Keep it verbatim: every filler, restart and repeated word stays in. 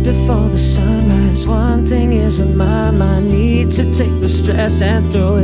before the sunrise. One thing is on my mind, need to take the stress and throw it